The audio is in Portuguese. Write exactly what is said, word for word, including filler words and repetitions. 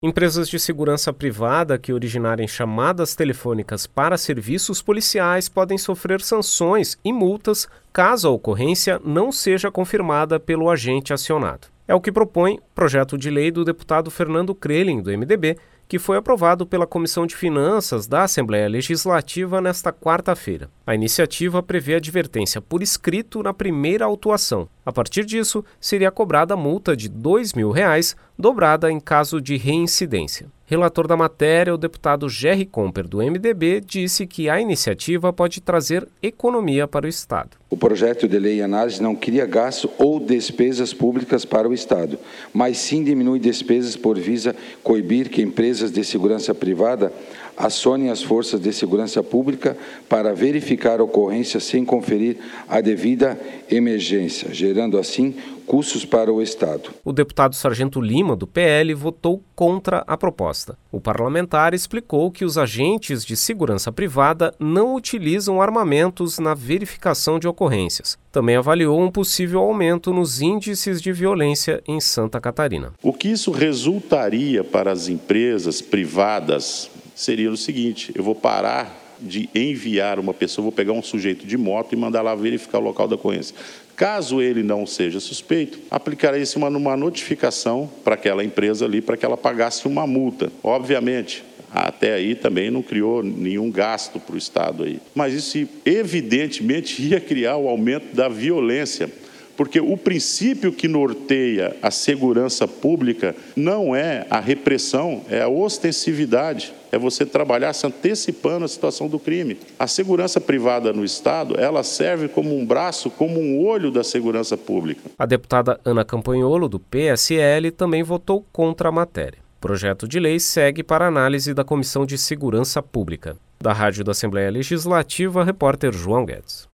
Empresas de segurança privada que originarem chamadas telefônicas para serviços policiais podem sofrer sanções e multas caso a ocorrência não seja confirmada pelo agente acionado. É o que propõe o projeto de lei do deputado Fernando Krelin, do M D B, que foi aprovado pela Comissão de Finanças da Assembleia Legislativa nesta quarta-feira. A iniciativa prevê advertência por escrito na primeira autuação. A partir disso, seria cobrada multa de dois mil reais, dobrada em caso de reincidência. Relator da matéria, o deputado Gerry Comper, do M D B, disse que a iniciativa pode trazer economia para o Estado. O projeto de lei em análise não cria gasto ou despesas públicas para o Estado, mas sim diminui despesas por visa coibir que empresas de segurança privada acionem as forças de segurança pública para verificar ocorrências sem conferir a devida emergência, gerando assim custos para o Estado. O deputado Sargento Lima, do P L, votou contra a proposta. O parlamentar explicou que os agentes de segurança privada não utilizam armamentos na verificação de ocorrências. Também avaliou um possível aumento nos índices de violência em Santa Catarina. O que isso resultaria para as empresas privadas seria o seguinte: eu vou parar de enviar uma pessoa, vou pegar um sujeito de moto e mandar lá verificar o local da ocorrência. Caso ele não seja suspeito, aplicaria-se uma, uma notificação para aquela empresa ali, para que ela pagasse uma multa. Obviamente, até aí também não criou nenhum gasto para o Estado aí. Mas isso evidentemente ia criar o aumento da violência, porque o princípio que norteia a segurança pública não é a repressão, é a ostensividade. É você trabalhar se antecipando a situação do crime. A segurança privada no Estado, ela serve como um braço, como um olho da segurança pública. A deputada Ana Campanholo, do P S L, também votou contra a matéria. O projeto de lei segue para análise da Comissão de Segurança Pública. Da Rádio da Assembleia Legislativa, repórter João Guedes.